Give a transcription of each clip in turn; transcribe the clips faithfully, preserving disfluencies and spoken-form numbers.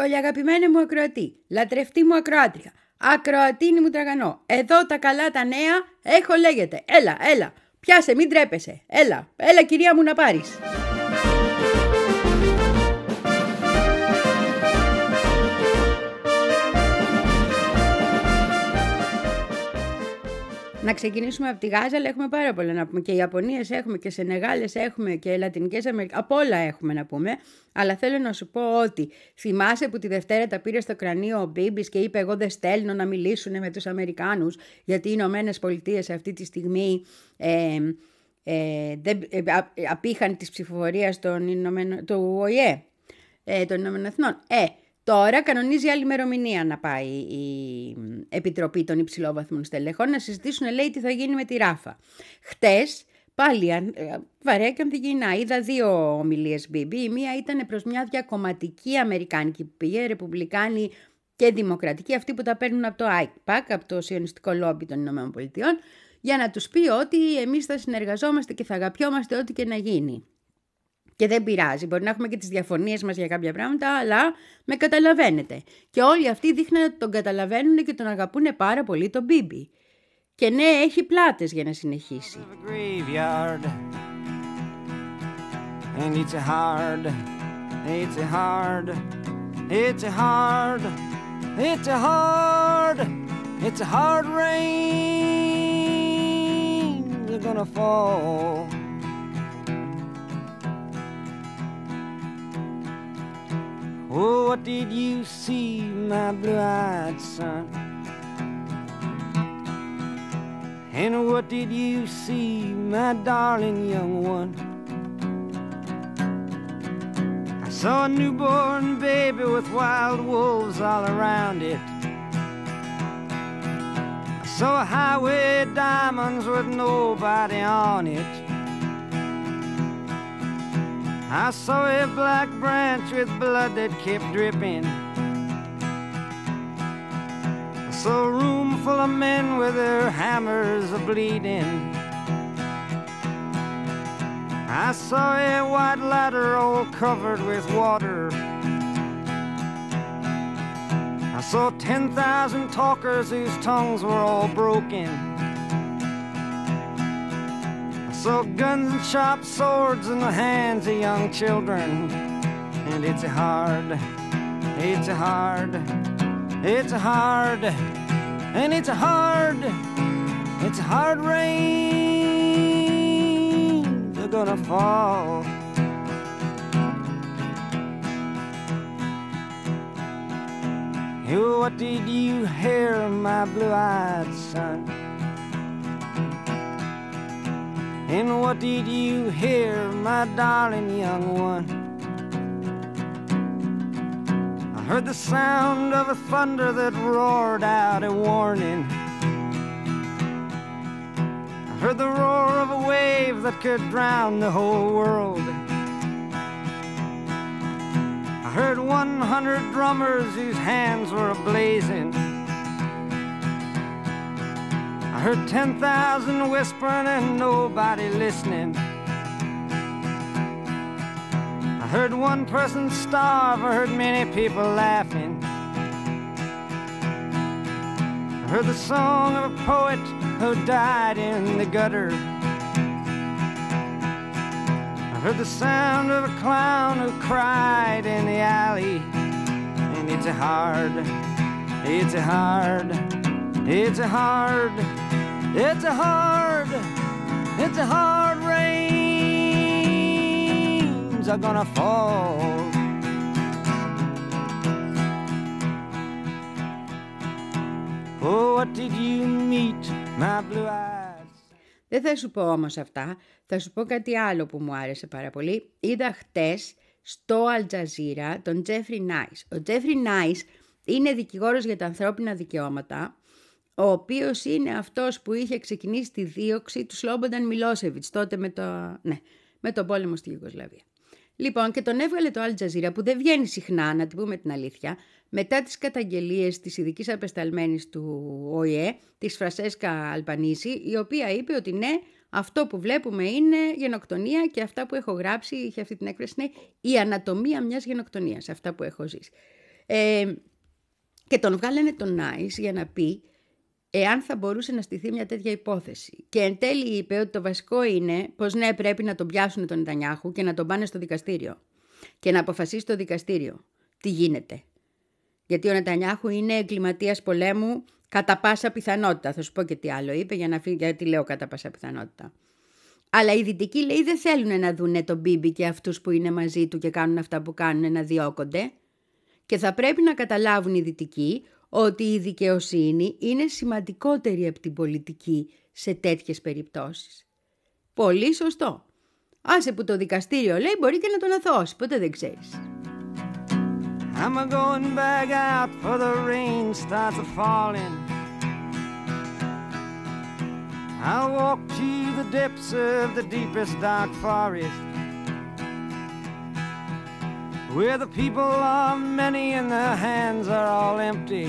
Πολυαγαπημένη μου ακροατή, λατρευτή μου ακροάτρια, ακροατίνη μου τραγανό, εδώ τα καλά τα νέα, έχω λέγεται, έλα, έλα, πιάσε, μην τρέπεσαι, έλα, έλα κυρία μου να πάρεις. Να ξεκινήσουμε από τη Γάζα, αλλά έχουμε πάρα πολλά να πούμε. Και Ιαπωνίες έχουμε και Σενεγάλες έχουμε και Λατινικές Αμερικές. Από όλα έχουμε να πούμε. Αλλά θέλω να σου πω ότι θυμάσαι που τη Δευτέρα τα πήρε στο κρανίο ο Μπίμπης και είπε: εγώ δεν στέλνω να μιλήσουν με τους Αμερικάνους, γιατί οι Ηνωμένες Πολιτείες αυτή τη στιγμή ε, ε, δεν, ε, απήχαν της ψηφοφορίας του Ο Η Ε, ε, των Ηνωμένων Εθνών. Ε, Τώρα κανονίζει άλλη ημερομηνία να πάει η Επιτροπή των Υψηλόβαθμων Στελεχών να συζητήσουν, λέει, τι θα γίνει με τη Ράφα. Χτες, πάλι βαρέα και ανθυγιεινά, είδα δύο ομιλίες Μπίμπι. Η μία ήταν προς μια διακομματική αμερικάνικη που πήγε, ρεπουμπλικάνη και δημοκρατική, αυτοί που τα παίρνουν από το άι πακ, από το σιωνιστικό λόμπι των Ηνωμένων Πολιτειών, για να τους πει ότι εμείς θα συνεργαζόμαστε και θα αγαπιόμαστε ό,τι και να γίνει. Και δεν πειράζει, μπορεί να έχουμε και τις διαφωνίες μας για κάποια πράγματα, αλλά με καταλαβαίνετε. Και όλοι αυτοί δείχνουν ότι τον καταλαβαίνουν και τον αγαπούν πάρα πολύ τον Μπίμπι. Και ναι, έχει πλάτες για να συνεχίσει. Oh, what did you see, my blue-eyed son? And what did you see, my darling young one? I saw a newborn baby with wild wolves all around it. I saw a highway of diamonds with nobody on it. I saw a black branch with blood that kept dripping. I saw a room full of men with their hammers a-bleeding. I saw a white ladder all covered with water. I saw ten thousand talkers whose tongues were all broken. I saw guns and sharp swords in the hands of young children. And it's a hard, it's a hard, it's a hard, and it's a hard, it's a hard rain they're gonna fall. Oh, what did you hear, my blue-eyed son? And what did you hear, my darling young one? I heard the sound of a thunder that roared out a warning. I heard the roar of a wave that could drown the whole world. I heard one hundred drummers whose hands were ablazing. I heard ten thousand whispering and nobody listening. I heard one person starve, I heard many people laughing. I heard the song of a poet who died in the gutter. I heard the sound of a clown who cried in the alley. And it's a hard, it's a hard, it's a hard, it's a hard, it's a hard rains are gonna fall. Oh, what did you meet, my blue eyes? Δεν θα σου πω όμως αυτά, θα σου πω κάτι άλλο που μου άρεσε πάρα πολύ. Είδα χτες στο Al Jazeera τον Jeffrey Nice. Ο Jeffrey Nice είναι δικηγόρος για τα ανθρώπινα δικαιώματα, ο οποίος είναι αυτός που είχε ξεκινήσει τη δίωξη του Σλόμπονταν Μιλόσεβιτς τότε με, το, ναι, με τον πόλεμο στη Ιουγκοσλαβία. Λοιπόν, και τον έβγαλε το Al Jazeera που δεν βγαίνει συχνά, να την πούμε την αλήθεια, μετά τις καταγγελίες της ειδικής απεσταλμένης του Ο Η Ε, της Φρασέσκα Αλπανίση, η οποία είπε ότι ναι, αυτό που βλέπουμε είναι γενοκτονία και αυτά που έχω γράψει, είχε αυτή την έκφραση, είναι η ανατομία μιας γενοκτονίας, αυτά που έχω ζήσει. Ε, και τον βγάλανε τον Νάις για να πει εάν θα μπορούσε να στηθεί μια τέτοια υπόθεση. Και εν τέλει είπε ότι το βασικό είναι πως ναι, πρέπει να τον πιάσουν τον Νετανιάχου και να τον πάνε στο δικαστήριο. Και να αποφασίσει το δικαστήριο τι γίνεται. Γιατί ο Νετανιάχου είναι εγκληματίας πολέμου κατά πάσα πιθανότητα. Θα σου πω και τι άλλο είπε για να φύγει, γιατί λέω κατά πάσα πιθανότητα. Αλλά οι δυτικοί, λέει, δεν θέλουν να δούνε τον Μπίμπι και αυτούς που είναι μαζί του και κάνουν αυτά που κάνουν να διώκονται. Και θα πρέπει να καταλάβουν οι δυτικοί ότι η δικαιοσύνη είναι σημαντικότερη από την πολιτική σε τέτοιες περιπτώσεις. Πολύ σωστό. Άσε που το δικαστήριο, λέει, μπορεί και να τον αθώσει, ποτέ δεν ξέρεις. I'm a going back out for the rain starts a falling. I'll walk to the depths of the deepest dark forest, where the people are many and their hands are all empty,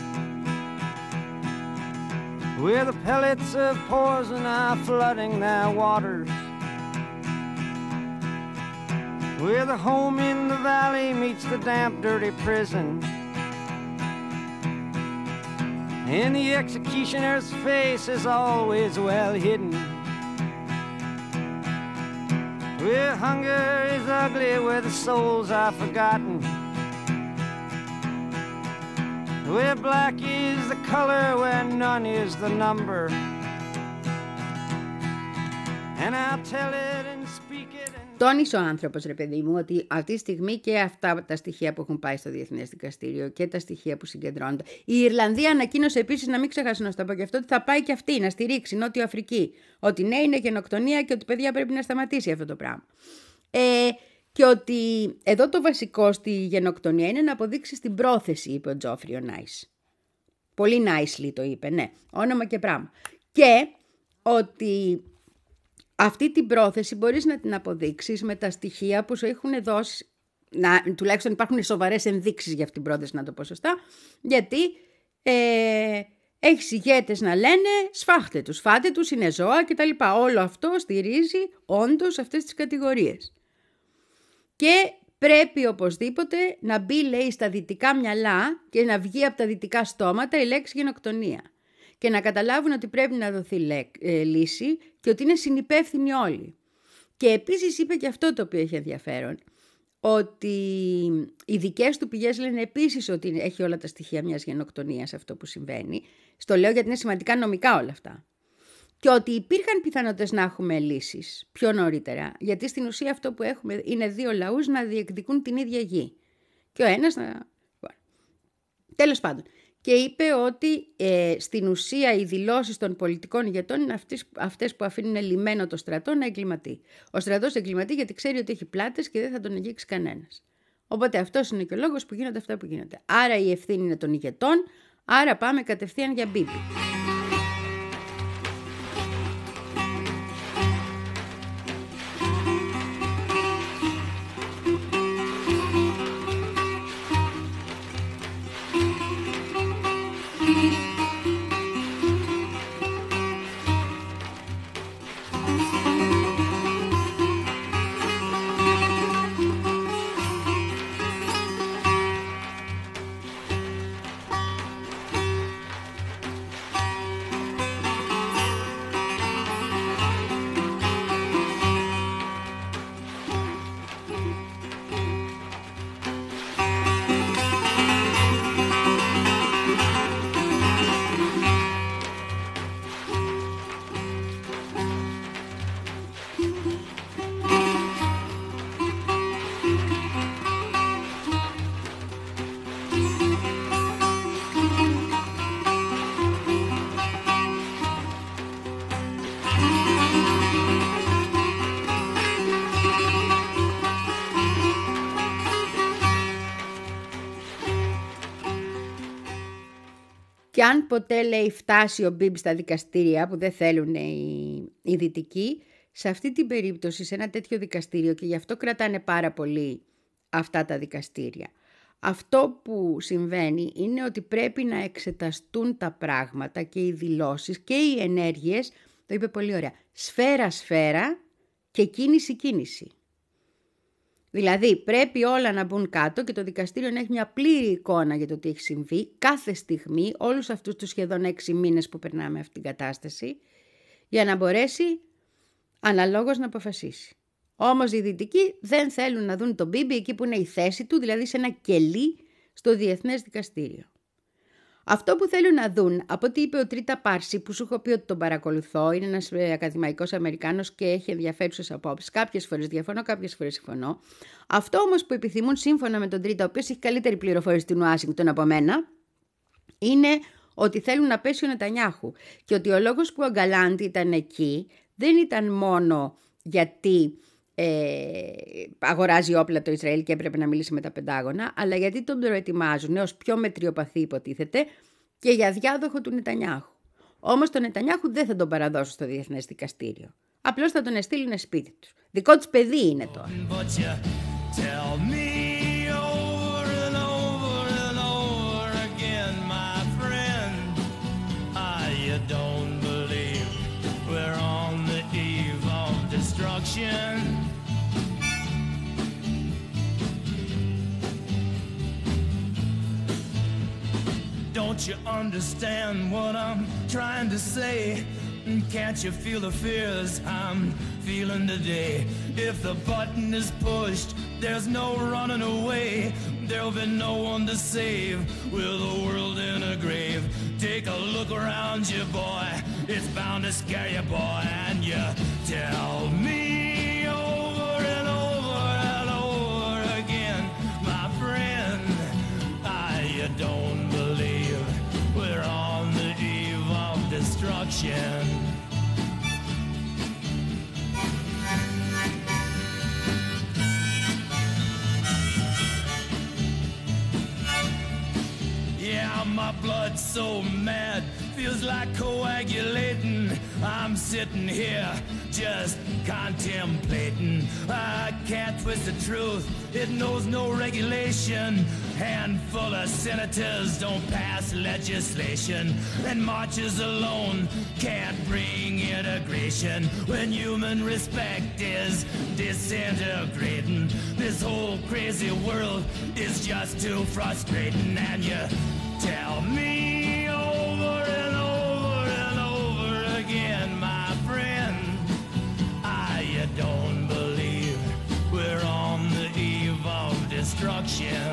where the pellets of poison are flooding their waters, where the home in the valley meets the damp, dirty prison, and the executioner's face is always well hidden, where hunger is ugly, where the souls are forgotten, where black is the color, where none is the number, and I'll tell it and speak it. Τόνισε ο άνθρωπος, ρε παιδί μου, ότι αυτή τη στιγμή και αυτά τα στοιχεία που έχουν πάει στο Διεθνές Δικαστήριο και τα στοιχεία που συγκεντρώνονται. Η Ιρλανδία ανακοίνωσε επίσης, να μην ξεχάσω να σου το πω και αυτό, ότι θα πάει και αυτή να στηρίξει Νότιο Αφρική. Ότι ναι, είναι γενοκτονία και ότι παιδιά πρέπει να σταματήσει αυτό το πράγμα. Ε, και ότι εδώ το βασικό στη γενοκτονία είναι να αποδείξει την πρόθεση, είπε ο Τζόφρι ο Νάις. Πολύ nicely το είπε, ναι, όνομα και πράγμα. Και ότι αυτή την πρόθεση μπορείς να την αποδείξεις με τα στοιχεία που σου έχουν δώσει, να, τουλάχιστον υπάρχουν σοβαρές ενδείξεις για αυτήν την πρόθεση, να το πω σωστά, γιατί ε, έχεις ηγέτες να λένε σφάχτε τους, φάτε τους, είναι ζώα κτλ. Όλο αυτό στηρίζει όντως αυτές τις κατηγορίες. Και πρέπει οπωσδήποτε να μπει, λέει, στα δυτικά μυαλά και να βγει από τα δυτικά στόματα η λέξη γενοκτονία. Και να καταλάβουν ότι πρέπει να δοθεί λέ, ε, λύση και ότι είναι συνυπεύθυνοι όλοι. Και επίσης είπε και αυτό το οποίο έχει ενδιαφέρον, ότι οι δικές του πηγές λένε επίσης ότι έχει όλα τα στοιχεία μιας γενοκτονίας αυτό που συμβαίνει. Στο λέω γιατί είναι σημαντικά νομικά όλα αυτά. Και ότι υπήρχαν πιθανότητες να έχουμε λύσεις πιο νωρίτερα, γιατί στην ουσία αυτό που έχουμε είναι δύο λαούς να διεκδικούν την ίδια γη. Και ο ένας να... Τέλος πάντων. Και είπε ότι ε, στην ουσία οι δηλώσεις των πολιτικών ηγετών είναι αυτές, αυτές που αφήνουν λιμένο το στρατό να εγκληματεί. Ο στρατός εγκληματεί γιατί ξέρει ότι έχει πλάτες και δεν θα τον αγγίξει κανένας. Οπότε αυτός είναι και ο λόγος που γίνονται αυτά που γίνονται. Άρα η ευθύνη είναι των ηγετών, άρα πάμε κατευθείαν για Μπίμπι. Και αν ποτέ, λέει, φτάσει ο Μπίμπι στα δικαστήρια που δεν θέλουν οι, οι δυτικοί, σε αυτή την περίπτωση, σε ένα τέτοιο δικαστήριο, και γι' αυτό κρατάνε πάρα πολύ αυτά τα δικαστήρια, αυτό που συμβαίνει είναι ότι πρέπει να εξεταστούν τα πράγματα και οι δηλώσεις και οι ενέργειες, το είπε πολύ ωραία, σφαίρα-σφαίρα και κίνηση-κίνηση. Δηλαδή πρέπει όλα να μπουν κάτω και το δικαστήριο να έχει μια πλήρη εικόνα για το τι έχει συμβεί κάθε στιγμή, όλους αυτούς τους σχεδόν έξι μήνες που περνάμε αυτή την κατάσταση, για να μπορέσει αναλόγως να αποφασίσει. Όμως οι Δυτικοί δεν θέλουν να δουν τον Μπίμπι εκεί που είναι η θέση του, δηλαδή σε ένα κελί στο Διεθνές Δικαστήριο. Αυτό που θέλουν να δουν, από ό,τι είπε ο Τρίτα Πάρση, που σου έχω πει ότι τον παρακολουθώ, είναι ένας ακαδημαϊκός Αμερικάνος και έχει ενδιαφέρουσες απόψεις. Κάποιες φορές διαφωνώ, κάποιες φορές συμφωνώ. Αυτό όμως που επιθυμούν σύμφωνα με τον Τρίτα, ο οποίος έχει καλύτερη πληροφόρηση στην Ουάσιγκτον από μένα, είναι ότι θέλουν να πέσει ο Νετανιάχου. Και ότι ο λόγος που ο Γκαλάντι ήταν εκεί δεν ήταν μόνο γιατί ε, αγοράζει όπλα το Ισραήλ και έπρεπε να μιλήσει με τα Πεντάγωνα, αλλά γιατί τον προετοιμάζουν ως πιο μετριοπαθή υποτίθεται και για διάδοχο του Νετανιάχου. Όμως τον Νετανιάχου δεν θα τον παραδώσουν στο Διεθνές Δικαστήριο. Απλώς θα τον εστείλουν σπίτι τους. Δικό τους παιδί είναι τώρα. Don't you understand what I'm trying to say? Can't you feel the fears I'm feeling today? If the button is pushed, there's no running away. There'll be no one to save with the world in a grave. Take a look around you, boy. It's bound to scare you, boy. And you tell me over and over and over again, my friend, I you don't believe we're on the eve of destruction. Yeah, my blood's so mad, feels like coagulating. I'm sitting here just contemplating. I can't twist the truth, it knows no regulation. Handful of senators don't pass legislation, and marches alone can't bring integration. When human respect is disintegrating, this whole crazy world is just too frustrating. And you tell me over and over and over again, my friend, I you don't believe we're on the eve of destruction.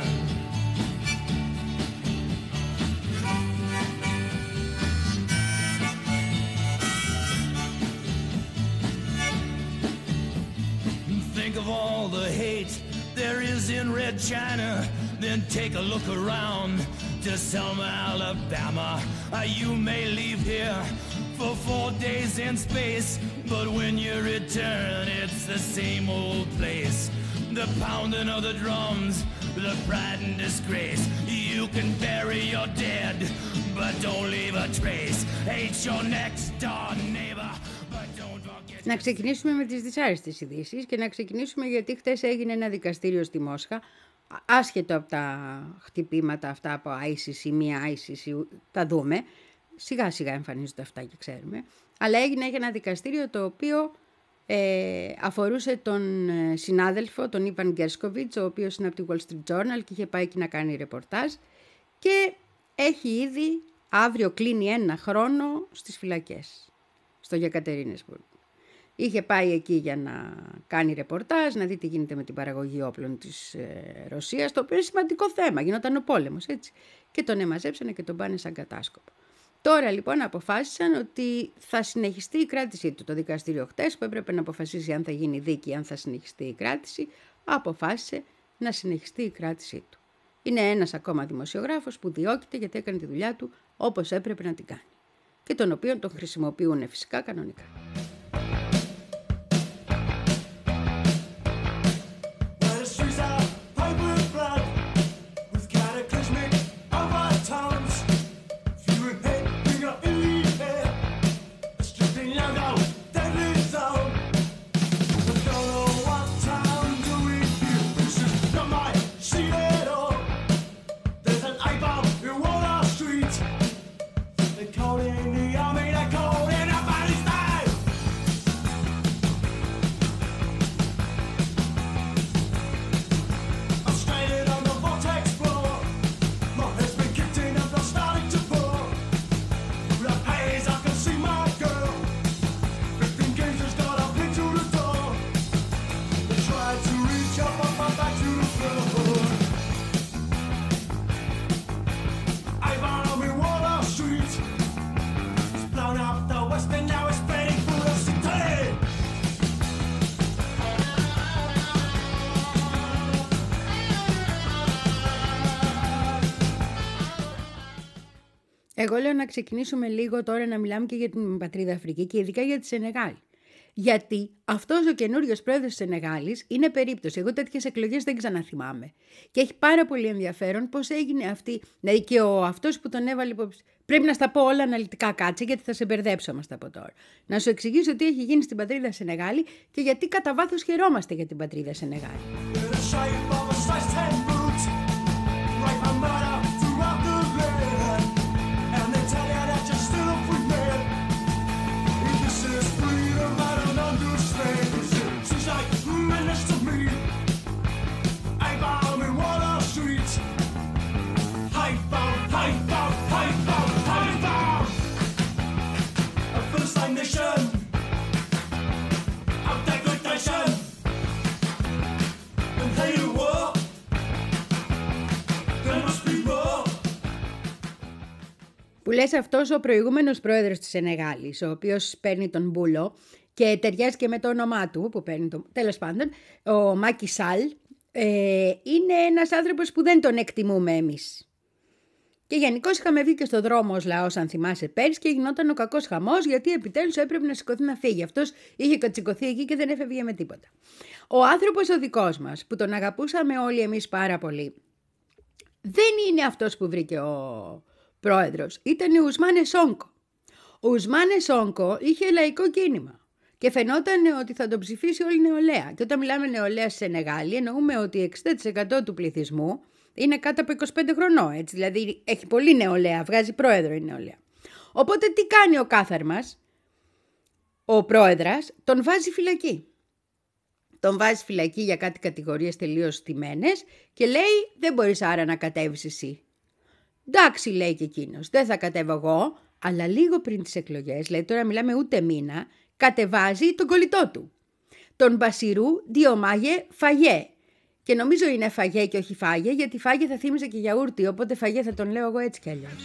Think of all the hate there is in Red China, then take a look around to Selma, Alabama. Uh, you may leave here for four days in space, but when you return, it's the same old place. The pounding of the drums, the pride and disgrace. You can bury your dead, but don't leave a trace. Hate your next door neighbor, but don't forget. Να ξεκινήσουμε με τις δυσάρεστες ειδήσεις και να ξεκινήσουμε γιατί χτες έγινε ένα δικαστήριο στη Μόσχα, άσχετο από τα χτυπήματα αυτά από άι σι σι, μία άι σι σι, τα δούμε, σιγά σιγά εμφανίζονται αυτά και ξέρουμε, αλλά έγινε ένα δικαστήριο το οποίο ε, αφορούσε τον συνάδελφο, τον Ιβαν Γκέρσκοβιτς, ο οποίος είναι από τη Wall Street Journal και είχε πάει εκεί να κάνει ρεπορτάζ και έχει ήδη, αύριο κλείνει ένα χρόνο στις φυλακές, στο Γεκατερίνεσμπουργκ. Είχε πάει εκεί για να κάνει ρεπορτάζ, να δει τι γίνεται με την παραγωγή όπλων της ε, Ρωσίας, το οποίο είναι σημαντικό θέμα, γινόταν ο πόλεμος, έτσι. Και τον εμαζέψανε και τον πάνε σαν κατάσκοπο. Τώρα λοιπόν αποφάσισαν ότι θα συνεχιστεί η κράτησή του. Το δικαστήριο χτες που έπρεπε να αποφασίσει αν θα γίνει δίκη, αν θα συνεχιστεί η κράτηση, αποφάσισε να συνεχιστεί η κράτησή του. Είναι ένας ακόμα δημοσιογράφος που διώκεται γιατί έκανε τη δουλειά του όπως έπρεπε να την κάνει. Και τον οποίο τον χρησιμοποιούν φυσικά κανονικά. Εγώ λέω να ξεκινήσουμε λίγο τώρα να μιλάμε και για την πατρίδα Αφρική και ειδικά για τη Σενεγάλη. Γιατί αυτός ο καινούριος πρόεδρος της Σενεγάλης είναι περίπτωση. Εγώ τέτοιες εκλογές δεν ξαναθυμάμαι. Και έχει πάρα πολύ ενδιαφέρον πώς έγινε αυτή. Δηλαδή και ο αυτός που τον έβαλε υπόψη. Πρέπει να στα πω όλα αναλυτικά, κάτσε, γιατί θα σε μπερδέψω μας από τώρα. Να σου εξηγήσω τι έχει γίνει στην πατρίδα Σενεγάλη και γιατί κατά βάθος χαιρόμαστε για την πατρίδα Σενεγάλη. Που λες αυτός ο προηγούμενος πρόεδρος της Σενεγάλης, ο οποίος παίρνει τον Μπούλο και ταιριάζει και με το όνομά του, που παίρνει το... τέλος πάντων, ο Μάκι Σαλ, ε, είναι ένας άνθρωπος που δεν τον εκτιμούμε εμείς. Και γενικώς είχαμε βγει και στο δρόμο ως λαός, αν θυμάσαι, πέρυσι και γινόταν ο κακός χαμός, γιατί επιτέλους έπρεπε να σηκωθεί να φύγει. Αυτός είχε κατσικωθεί εκεί και δεν έφευγε με τίποτα. Ο άνθρωπος ο δικός μας, που τον αγαπούσαμε όλοι εμείς πάρα πολύ, δεν είναι αυτός που βρήκε ο πρόεδρος. Ήταν ο Ουσμάνε Σόνκο. Ο Ουσμάνε Σόνκο είχε λαϊκό κίνημα και φαινόταν ότι θα τον ψηφίσει όλη η νεολαία. Και όταν μιλάμε νεολαία στη Σενεγάλη, εννοούμε ότι εξήντα τοις εκατό του πληθυσμού είναι κάτω από είκοσι πέντε χρονών. Έτσι, δηλαδή έχει πολύ νεολαία, βγάζει πρόεδρο η νεολαία. Οπότε τι κάνει ο κάθαρμας, ο πρόεδρας, τον βάζει φυλακή. Τον βάζει φυλακή για κάτι κατηγορίες τελείως στημένες και λέει δεν μπορείς άρα να κατέβεις εσύ. Εντάξει, λέει και εκείνος, δεν θα κατέβω εγώ, αλλά λίγο πριν τις εκλογές, λέει τώρα μιλάμε ούτε μήνα, κατεβάζει τον κολλητό του. Τον Μπασιρού Διομάγε Φαγέ. Και νομίζω είναι Φαγέ και όχι Φάγε, γιατί Φάγε θα θύμιζε και γιαούρτι, οπότε Φαγέ θα τον λέω εγώ έτσι κι αλλιώς.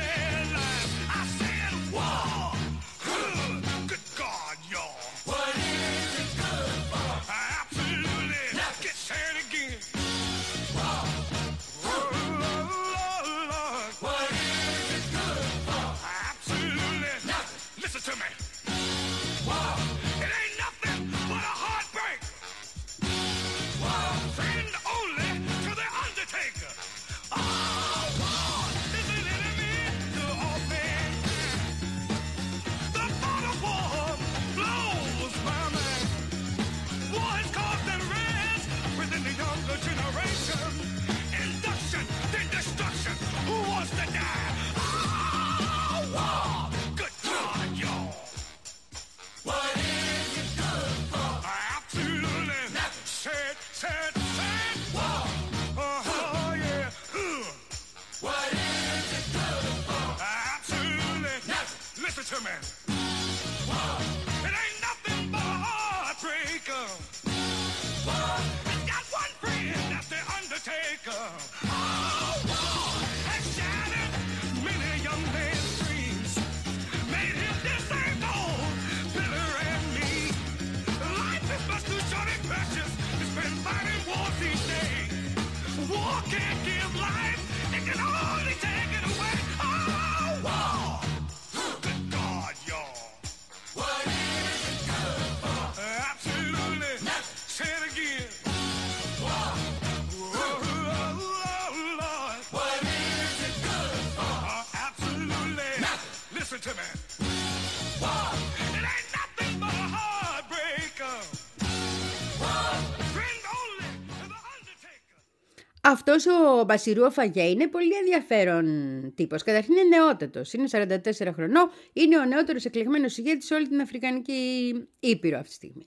Αυτός ο Μπασιρού Φαγέ είναι πολύ ενδιαφέρον τύπος. Καταρχήν είναι νεότατος, είναι σαράντα τέσσερα χρονών, είναι ο νεότερος εκλεγμένος ηγέτης σε όλη την Αφρικανική Ήπειρο αυτή τη στιγμή.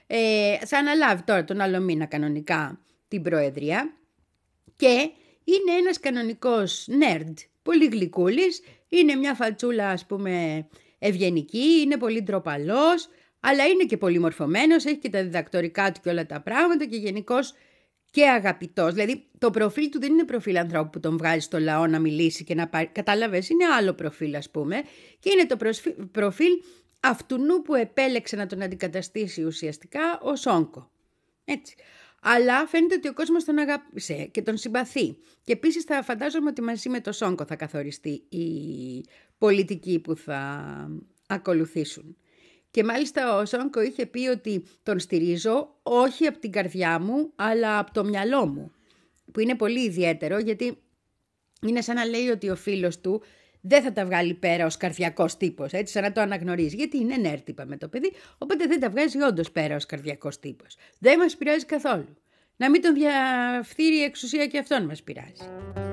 Ε, θα αναλάβει τώρα τον άλλο μήνα κανονικά την προεδρία και είναι ένας κανονικός nerd, πολύ γλυκούλης, είναι μια φατσούλα ας πούμε ευγενική, είναι πολύ ντροπαλός, αλλά είναι και πολύ μορφωμένος, έχει και τα διδακτορικά του και όλα τα πράγματα και γενικώς και αγαπητός. Δηλαδή το προφίλ του δεν είναι προφίλ ανθρώπου που τον βγάζει στο λαό να μιλήσει και να πάρει. Κατάλαβες, είναι άλλο προφίλ ας πούμε. Και είναι το προφίλ αυτουνού που επέλεξε να τον αντικαταστήσει ουσιαστικά ο Σόνκο. Έτσι. Αλλά φαίνεται ότι ο κόσμος τον αγάπησε και τον συμπαθεί. Και επίσης θα φαντάζομαι ότι μαζί με το Σόνκο θα καθοριστεί η πολιτική που θα ακολουθήσουν. Και μάλιστα ο Σόνκο είχε πει ότι τον στηρίζω όχι από την καρδιά μου, αλλά από το μυαλό μου. Που είναι πολύ ιδιαίτερο, γιατί είναι σαν να λέει ότι ο φίλος του δεν θα τα βγάλει πέρα ως καρδιακός τύπος, έτσι, σαν να το αναγνωρίζει. Γιατί είναι νέρτ, είπαμε το παιδί, οπότε δεν τα βγάζει όντως πέρα ως καρδιακός τύπος. Δεν μας πειράζει καθόλου. Να μην τον διαφθείρει η εξουσία και αυτόν μας πειράζει.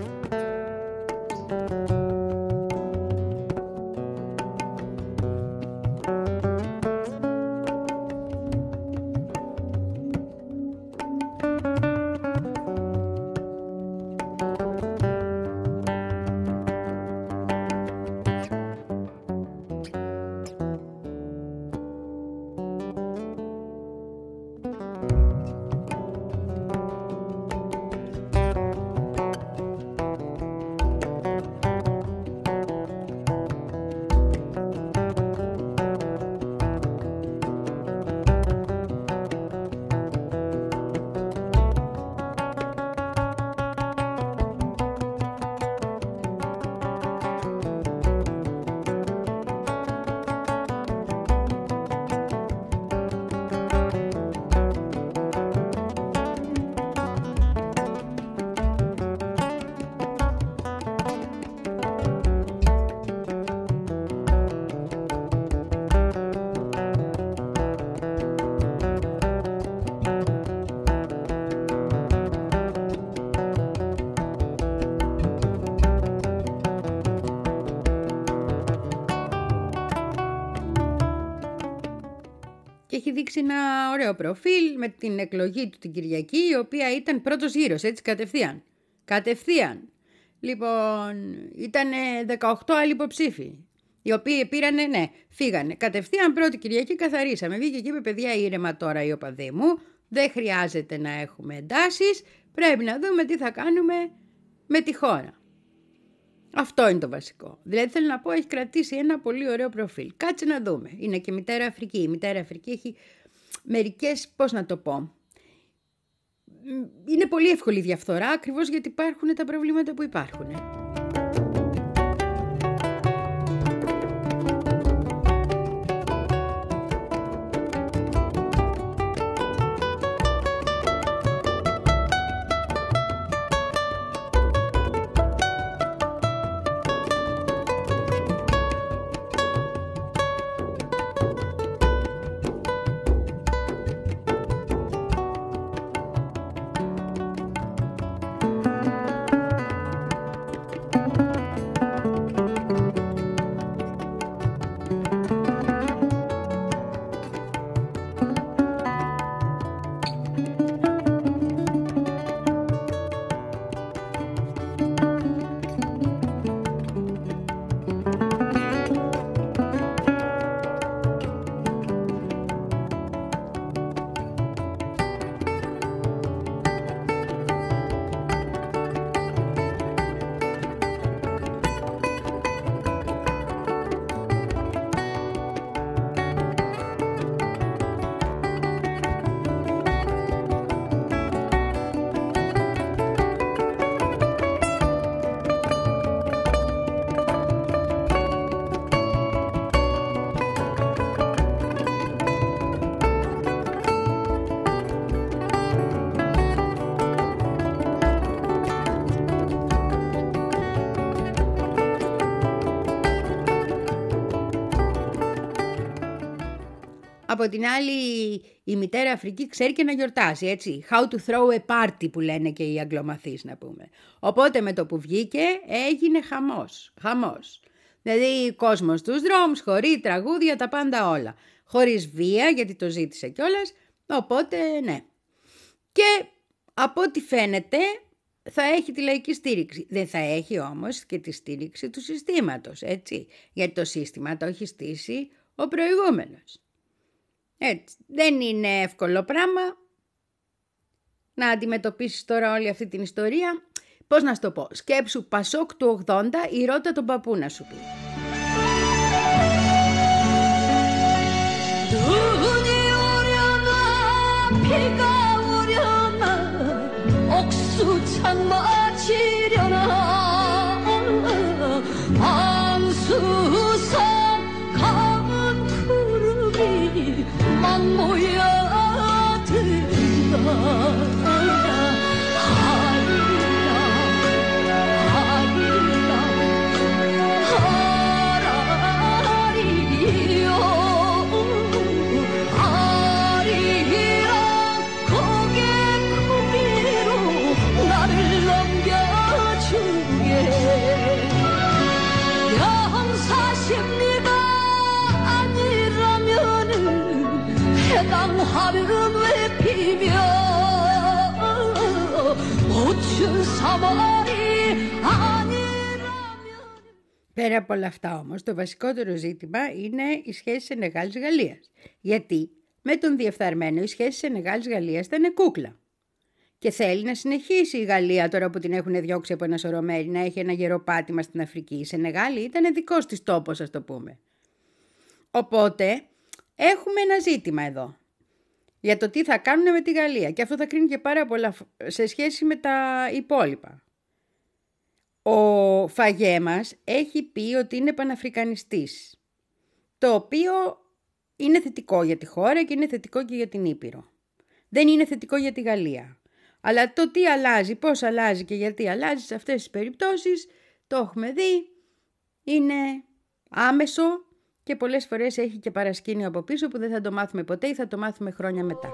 Και έχει δείξει ένα ωραίο προφίλ με την εκλογή του την Κυριακή, η οποία ήταν πρώτος γύρος, έτσι, κατευθείαν. Κατευθείαν. Λοιπόν, ήταν δεκαοκτώ άλλοι υποψήφοι, οι οποίοι πήρανε, ναι, φύγανε. Κατευθείαν πρώτη Κυριακή καθαρίσαμε. Βγήκε και είπε, παιδιά, ήρεμα τώρα οι οπαδοί μου, δεν χρειάζεται να έχουμε εντάσεις, πρέπει να δούμε τι θα κάνουμε με τη χώρα. Αυτό είναι το βασικό. Δηλαδή θέλω να πω, έχει κρατήσει ένα πολύ ωραίο προφίλ. Κάτσε να δούμε. Είναι και μητέρα Αφρική. Η μητέρα Αφρική έχει μερικές, πώς να το πω, είναι πολύ εύκολη διαφθορά, ακριβώς γιατί υπάρχουν τα προβλήματα που υπάρχουν. Από την άλλη, η μητέρα Αφρική ξέρει και να γιορτάσει, έτσι. How to throw a party που λένε και οι Αγγλομαθείς, να πούμε. Οπότε με το που βγήκε έγινε χαμός. Χαμός. Δηλαδή κόσμος στους δρόμους, χορεί, τραγούδια, τα πάντα όλα. Χωρίς βία, γιατί το ζήτησε κιόλας. Οπότε ναι. Και από ό,τι φαίνεται θα έχει τη λαϊκή στήριξη. Δεν θα έχει όμως και τη στήριξη του συστήματος, έτσι. Γιατί το σύστημα το έχει στήσει ο προηγούμενος. Έτσι, δεν είναι εύκολο πράγμα να αντιμετωπίσεις τώρα όλη αυτή την ιστορία. Πώς να σου το πω, σκέψου Πασόκ του ογδόντα, η Ρώτα τον παππού να σου πει. Πέρα από όλα αυτά όμως, το βασικότερο ζήτημα είναι οι σχέσεις Σενεγάλης-Γαλλίας. Γιατί με τον διεφθαρμένο οι σχέσεις Σενεγάλης-Γαλλίας ήταν κούκλα. Και θέλει να συνεχίσει η Γαλλία, τώρα που την έχουν διώξει από ένα σωρό μέρη, να έχει ένα γερό πάτημα στην Αφρική. Η Σενεγάλη ήταν δικός της τόπος, ας το πούμε. Οπότε έχουμε ένα ζήτημα εδώ για το τι θα κάνουν με τη Γαλλία. Και αυτό θα κρίνει και πάρα πολλά σε σχέση με τα υπόλοιπα. Ο Φαγέ μας έχει πει ότι είναι παναφρικανιστής, το οποίο είναι θετικό για τη χώρα και είναι θετικό και για την Ήπειρο. Δεν είναι θετικό για τη Γαλλία. Αλλά το τι αλλάζει, πώς αλλάζει και γιατί αλλάζει σε αυτές τις περιπτώσεις, το έχουμε δει, είναι άμεσο και πολλές φορές έχει και παρασκήνιο από πίσω που δεν θα το μάθουμε ποτέ ή θα το μάθουμε χρόνια μετά.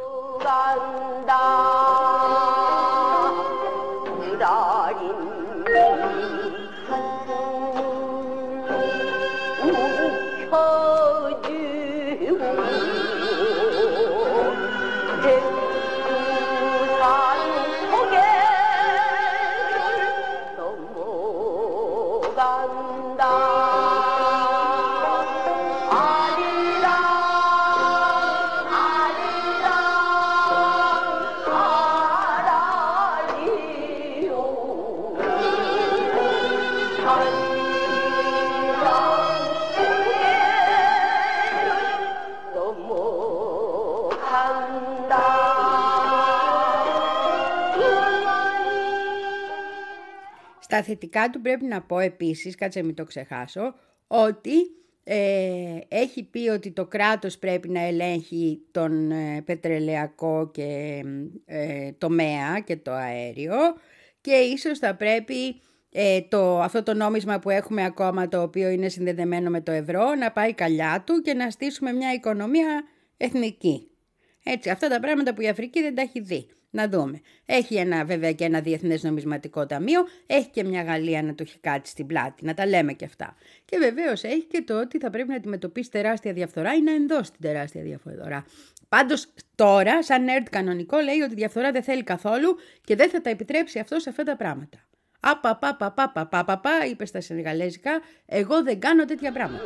Στα θετικά του πρέπει να πω επίσης, κάτσε μην το ξεχάσω, ότι ε, έχει πει ότι το κράτος πρέπει να ελέγχει τον ε, πετρελαιακό και ε, τομέα και το αέριο και ίσως θα πρέπει ε, το, αυτό το νόμισμα που έχουμε ακόμα, το οποίο είναι συνδεδεμένο με το ευρώ, να πάει καλιά του και να στήσουμε μια οικονομία εθνική. Έτσι, αυτά τα πράγματα που η Αφρική δεν τα έχει δει. Να δούμε. Έχει ένα, βέβαια και ένα διεθνές νομισματικό ταμείο, έχει και μια Γαλλία να το έχει κάτι στην πλάτη, να τα λέμε και αυτά. Και βεβαίως έχει και το ότι θα πρέπει να αντιμετωπίσει τεράστια διαφθορά ή να ενδώσει την τεράστια διαφθορά. Πάντως τώρα, σαν nerd κανονικό, λέει ότι η διαφθορά δεν θέλει καθόλου και δεν θα τα επιτρέψει αυτό σε αυτά τα πράγματα. Απαπαπαπαπαπαπαπα, είπε στα σενεγαλέζικα, εγώ δεν κάνω τέτοια πράγματα.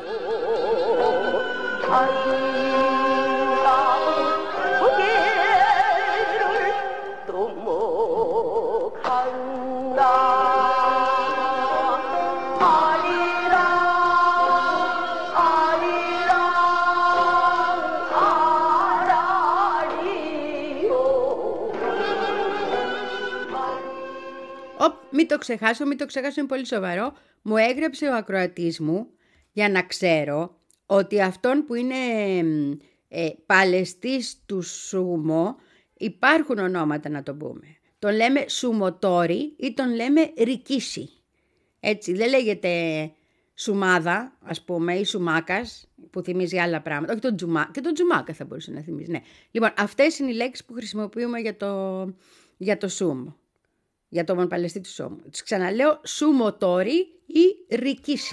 Μην το ξεχάσω, μην το ξεχάσω, είναι πολύ σοβαρό. Μου έγραψε ο ακροατής μου για να ξέρω ότι αυτόν που είναι ε, παλαιστής του σούμο υπάρχουν ονόματα να το πούμε. Τον λέμε σουμοτόρι ή τον λέμε ρικίσι. Έτσι, δεν λέγεται σουμάδα, ας πούμε, ή σουμάκας που θυμίζει άλλα πράγματα. Όχι τον τζουμά, και τον τζουμάκα θα μπορούσε να θυμίζει, ναι. Λοιπόν, αυτές είναι οι λέξεις που χρησιμοποιούμε για το, για το σούμο. Για τον παλαιστή του σώμου. Τους ξαναλέω σουμοτόρι ή ρικίσι.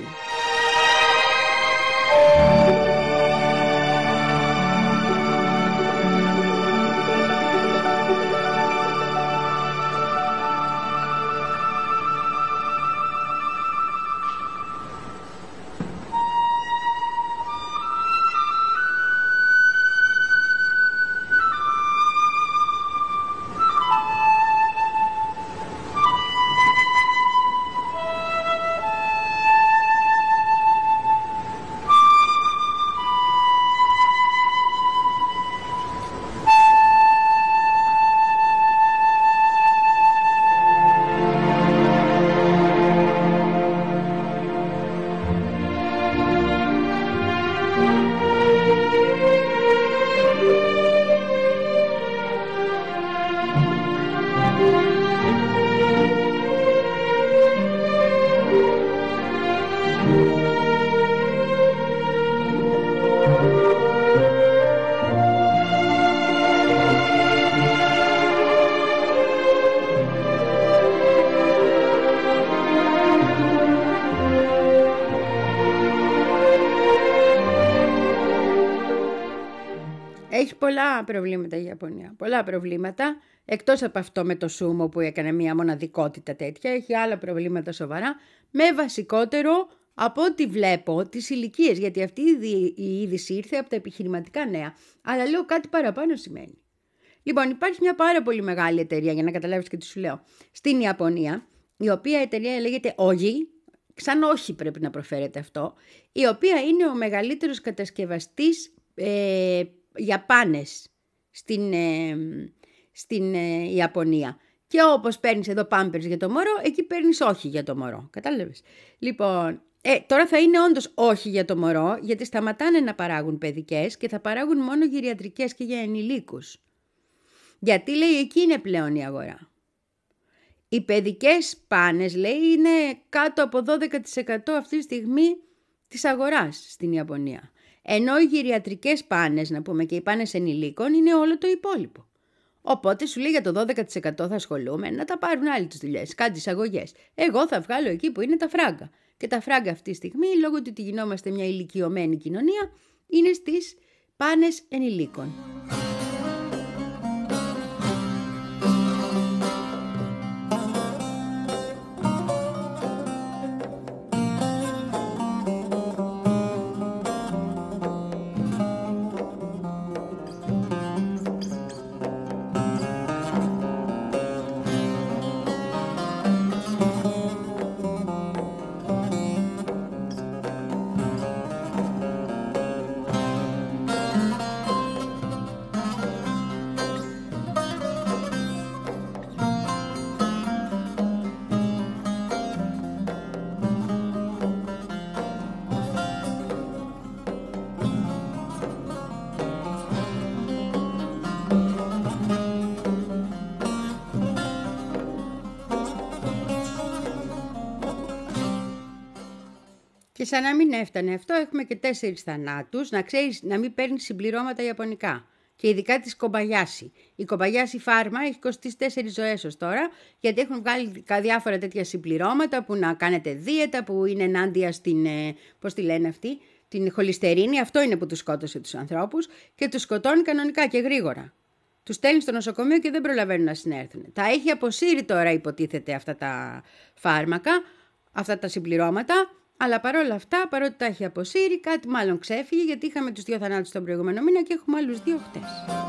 Έχει πολλά προβλήματα η Ιαπωνία. Πολλά προβλήματα. Εκτός από αυτό με το σούμο που έκανε μια μοναδικότητα τέτοια, έχει άλλα προβλήματα σοβαρά. Με βασικότερο, από ό,τι βλέπω, τις ηλικίες. Γιατί αυτή η είδηση ήρθε από τα επιχειρηματικά νέα. Αλλά λέω κάτι παραπάνω σημαίνει. Λοιπόν, υπάρχει μια πάρα πολύ μεγάλη εταιρεία, για να καταλάβεις και τι σου λέω, στην Ιαπωνία, η οποία εταιρεία λέγεται Όγι, σαν όχι πρέπει να προφέρεται αυτό, η οποία είναι ο μεγαλύτερος κατασκευαστής ε, για πάνες στην, ε, στην ε, Ιαπωνία. Και όπως παίρνεις εδώ πάμπερς για το μωρό, εκεί παίρνεις όχι για το μωρό. Κατάλαβες? Λοιπόν, ε, τώρα θα είναι όντως όχι για το μωρό, γιατί σταματάνε να παράγουν παιδικές και θα παράγουν μόνο γυριατρικές και για ενηλίκους. Γιατί λέει εκεί είναι πλέον η αγορά. Οι παιδικές πάνες λέει είναι κάτω από δώδεκα τοις εκατό αυτή τη στιγμή της αγοράς στην Ιαπωνία. Ενώ οι γυριατρικές πάνες, να πούμε, και οι πάνες ενηλίκων είναι όλο το υπόλοιπο. Οπότε σου λέει για το δώδεκα τοις εκατό θα ασχολούμαι, να τα πάρουν άλλοι τις δουλειές, κάτι εισαγωγές. Εγώ θα βγάλω εκεί που είναι τα φράγκα. Και τα φράγκα αυτή τη στιγμή, λόγω του ότι γινόμαστε μια ηλικιωμένη κοινωνία, είναι στις πάνες ενηλίκων. Και σαν να μην έφτανε αυτό, έχουμε και τέσσερις θανάτους. Να ξέρεις, να μην παίρνεις συμπληρώματα ιαπωνικά. Και ειδικά της Κομπαγιάση. Η Κομπαγιάση Φάρμα έχει είκοσι τέσσερις ζωές ως τώρα, γιατί έχουν βγάλει διάφορα τέτοια συμπληρώματα που να κάνετε δίαιτα, που είναι ενάντια στην, πώς τη λένε αυτή, την χολυστερίνη. Αυτό είναι που τους σκότωσε τους ανθρώπους και τους σκοτώνει κανονικά και γρήγορα. Τους στέλνει στο νοσοκομείο και δεν προλαβαίνουν να συνέρθουν. Τα έχει αποσύρει τώρα, υποτίθεται, αυτά τα φάρμακα, αυτά τα συμπληρώματα. Αλλά παρόλα αυτά, παρότι τα έχει αποσύρει, κάτι μάλλον ξέφυγε, γιατί είχαμε τους δύο θανάτους τον προηγούμενο μήνα και έχουμε άλλους δύο χτες.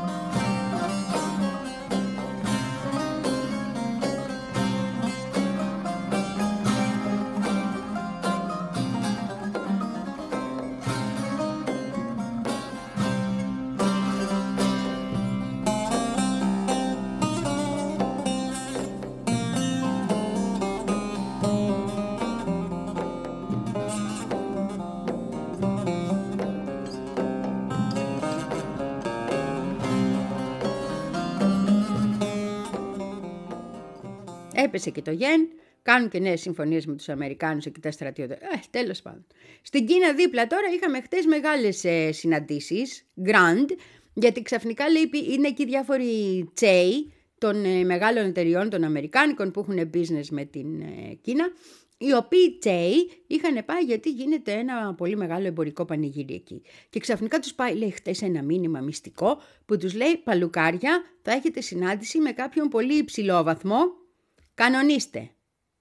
Έπεσε και το γεν, κάνουν και νέες συμφωνίες με τους Αμερικάνους εκεί τα στρατιώτα. Ε, τέλος πάντων. Στην Κίνα δίπλα τώρα είχαμε χτες μεγάλες ε, συναντήσεις, grand, γιατί ξαφνικά λέει είναι εκεί διάφοροι τσέι των ε, μεγάλων εταιριών των Αμερικάνικων που έχουν business με την ε, Κίνα, οι οποίοι τσέι είχαν πάει γιατί γίνεται ένα πολύ μεγάλο εμπορικό πανηγύρι εκεί. Και ξαφνικά τους πάει, λέει, χτες ένα μήνυμα μυστικό που τους λέει παλουκάρια, θα έχετε συνάντηση με κάποιον πολύ υψηλό βαθμό. Κανονίστε.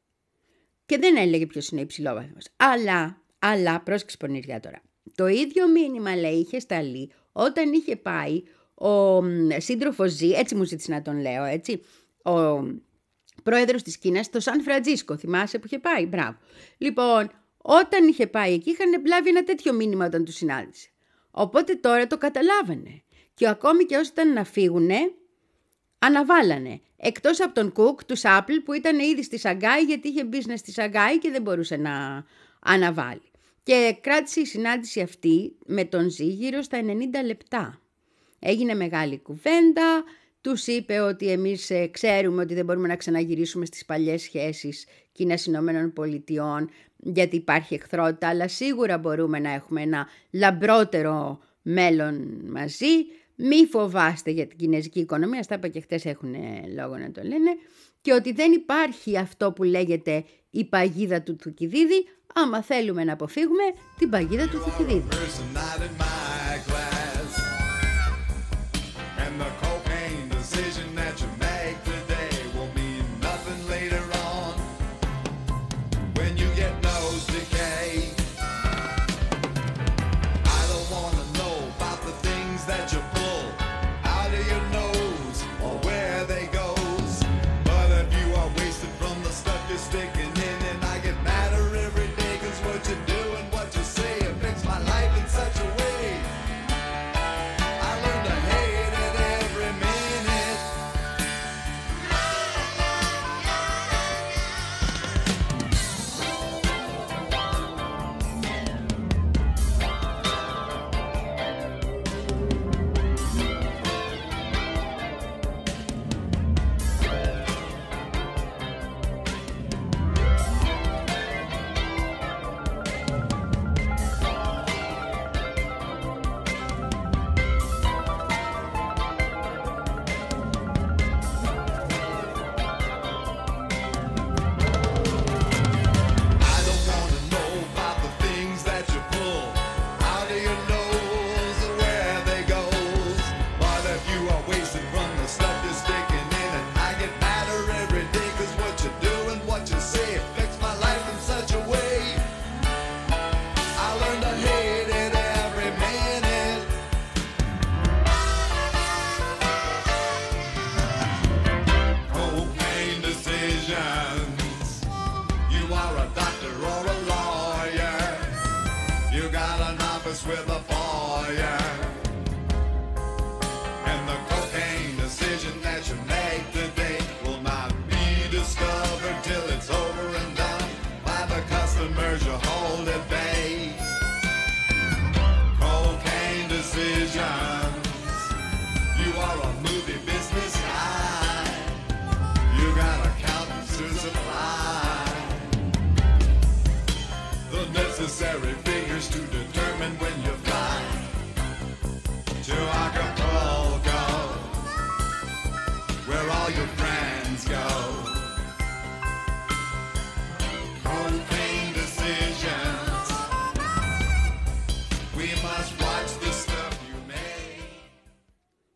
Και δεν έλεγε ποιος είναι υψηλόβαθμος. Αλλά, αλλά, πρόσεξε πονηριά τώρα. Το ίδιο μήνυμα, λέει, είχε σταλεί όταν είχε πάει ο σύντροφος Ζη, έτσι μου ζήτησε να τον λέω, έτσι, ο πρόεδρος της Κίνας στο Σαν Φραντζίσκο. Θυμάσαι που είχε πάει? Μπράβο. Λοιπόν, όταν είχε πάει εκεί, είχαν λάβει ένα τέτοιο μήνυμα όταν του συνάντησε. Οπότε τώρα το καταλάβανε. Και ακόμη και όσοι ήταν να φύγουνε, αναβάλανε. Εκτός από τον Κουκ, του Apple, που ήταν ήδη στη Σαγκάη, γιατί είχε business στη Σαγκάη και δεν μπορούσε να αναβάλει. Και κράτησε η συνάντηση αυτή με τον Ζη γύρω στα ενενήντα λεπτά. Έγινε μεγάλη κουβέντα, τους είπε ότι εμείς ξέρουμε ότι δεν μπορούμε να ξαναγυρίσουμε στις παλιές σχέσεις Κίνας-Ηνωμένων Πολιτειών, γιατί υπάρχει εχθρότητα, αλλά σίγουρα μπορούμε να έχουμε ένα λαμπρότερο μέλλον μαζί. Μη φοβάστε για την κινέζικη οικονομία, στα είπα και χτες έχουν λόγο να το λένε, και ότι δεν υπάρχει αυτό που λέγεται η παγίδα του Θουκυδίδη, άμα θέλουμε να αποφύγουμε την παγίδα του Θουκυδίδη.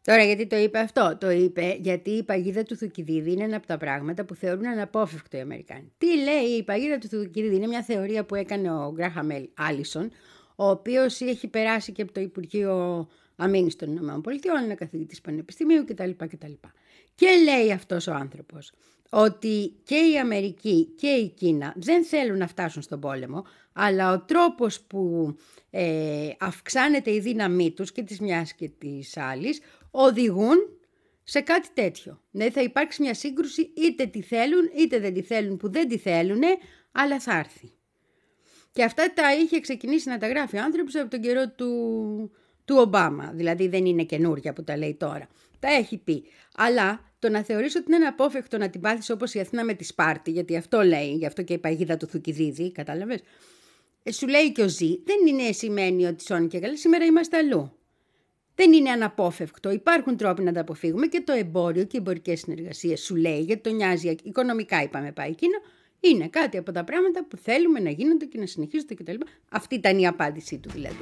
Τώρα γιατί το είπε αυτό? Το είπε γιατί η παγίδα του Θουκυδίδη είναι ένα από τα πράγματα που θεωρούν αναπόφευκτο οι Αμερικάνοι. Τι λέει η παγίδα του Θουκυδίδη? Είναι μια θεωρία που έκανε ο Γκράχαμ Άλισον, ο οποίος έχει περάσει και από το Υπουργείο Αμήνης των ΗΠΑ, είναι καθηγητής πανεπιστημίου κτλ. κτλ. Και λέει αυτός ο άνθρωπος ότι και η Αμερική και η Κίνα δεν θέλουν να φτάσουν στον πόλεμο, αλλά ο τρόπος που ε, αυξάνεται η δύναμή τους και της μιας και της άλλης οδηγούν σε κάτι τέτοιο. Ναι, θα υπάρξει μια σύγκρουση, είτε τη θέλουν είτε δεν τη θέλουν, που δεν τη θέλουν, αλλά θα έρθει. Και αυτά τα είχε ξεκινήσει να τα γράφει ο άνθρωπος από τον καιρό του, του Ομπάμα, δηλαδή δεν είναι καινούρια που τα λέει τώρα. Τα έχει πει, αλλά το να θεωρήσω ότι είναι αναπόφευκτο να την πάθεις όπως η Αθήνα με τη Σπάρτη, γιατί αυτό λέει, γι' αυτό και η παγίδα του Θουκυδίδη, κατάλαβες. Ε, σου λέει και ο Ζή, δεν είναι σημαίνει ότι σώνει και καλά, σήμερα είμαστε αλλού. Δεν είναι αναπόφευκτο, υπάρχουν τρόποι να τα αποφύγουμε και το εμπόριο και οι εμπορικές συνεργασίες, σου λέει, γιατί το νοιάζει, οικονομικά είπαμε πάει εκείνο, είναι κάτι από τα πράγματα που θέλουμε να γίνονται και να συνεχίζονται κτλ. Αυτή ήταν η απάντησή του δηλαδή.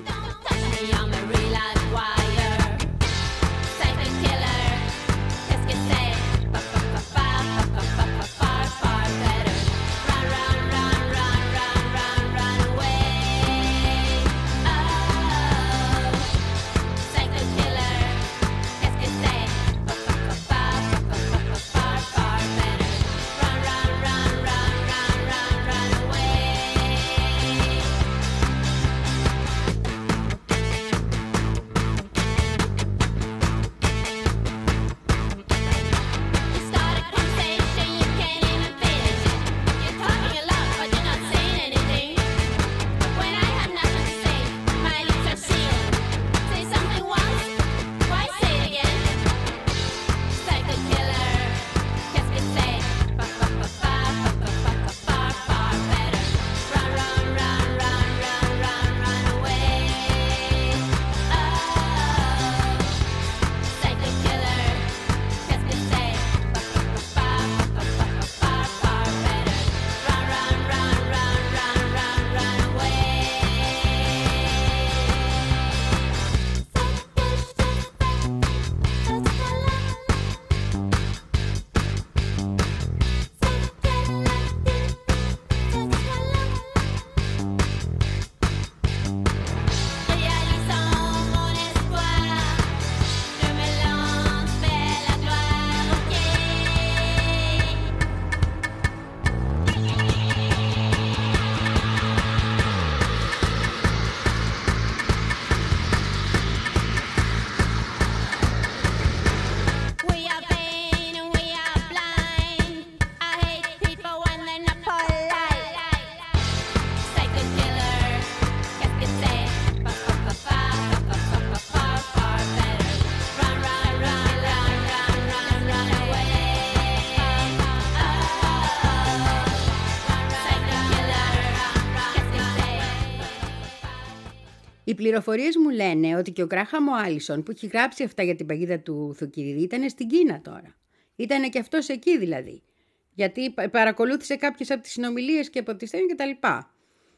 Οι πληροφορίες μου λένε ότι και ο Γκράχαμ Άλισον που έχει γράψει αυτά για την παγίδα του Θουκυδίδη ήταν στην Κίνα τώρα. Ήτανε και αυτός εκεί δηλαδή. Γιατί παρακολούθησε κάποιες από τις συνομιλίες και από τις ταινίες και τα λοιπά.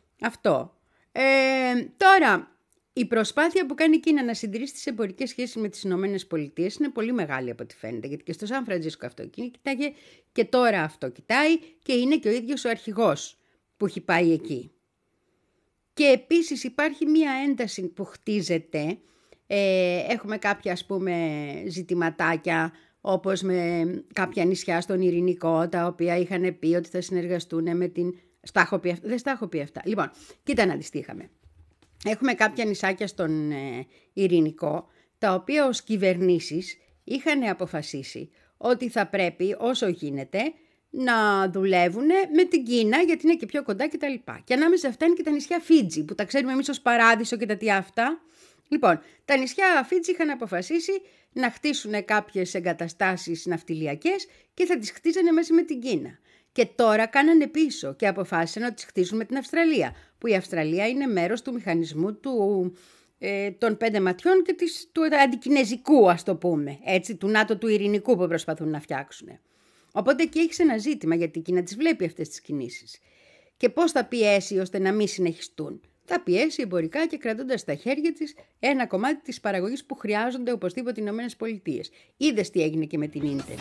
Αυτό. Ε, τώρα, η προσπάθεια που κάνει η Κίνα να συντηρήσει τις εμπορικές σχέσεις με τις Ηνωμένες Πολιτείες είναι πολύ μεγάλη από ό,τι φαίνεται. Γιατί και στο Σαν Φραντζίσκο αυτό κοιτάγε και τώρα αυτό κοιτάει και είναι και ο ίδιος ο αρχηγός που έχει πάει εκεί. Και επίσης υπάρχει μία ένταση που χτίζεται, ε, έχουμε κάποια ας πούμε ζητηματάκια όπως με κάποια νησιά στον Ειρηνικό, τα οποία είχαν πει ότι θα συνεργαστούν με την... Στα έχω πει... Δεν στα έχω πει αυτά. Λοιπόν, κοίτα να δεις τι είχαμε. Έχουμε κάποια νησάκια στον ε, Ειρηνικό, τα οποία ως κυβερνήσεις είχαν αποφασίσει ότι θα πρέπει όσο γίνεται να δουλεύουν με την Κίνα γιατί είναι και πιο κοντά και τα λοιπά. Και ανάμεσα αυτά είναι και τα νησιά Φίτζι που τα ξέρουμε εμείς ως παράδεισο και τα τι αυτά. Λοιπόν, τα νησιά Φίτζι είχαν αποφασίσει να χτίσουν κάποιες εγκαταστάσεις ναυτιλιακές και θα τις χτίζανε μέσα με την Κίνα. Και τώρα κάνανε πίσω και αποφάσισαν να τις χτίσουν με την Αυστραλία, που η Αυστραλία είναι μέρος του μηχανισμού του, ε, των πέντε ματιών και της, του αντικινεζικού, ας το πούμε, έτσι, του ΝΑΤΟ του Ειρηνικού που προσπαθούν να φτιάξουν. Οπότε εκεί έχεις ένα ζήτημα γιατί η Κίνα τις βλέπει αυτές τις κινήσεις. Και πώς θα πιέσει ώστε να μην συνεχιστούν. θα πιέσει εμπορικά και κρατώντας στα χέρια της ένα κομμάτι της παραγωγής που χρειάζονται οπωσδήποτε οι Ηνωμένες Πολιτείες. Είδες τι έγινε και με την Intel.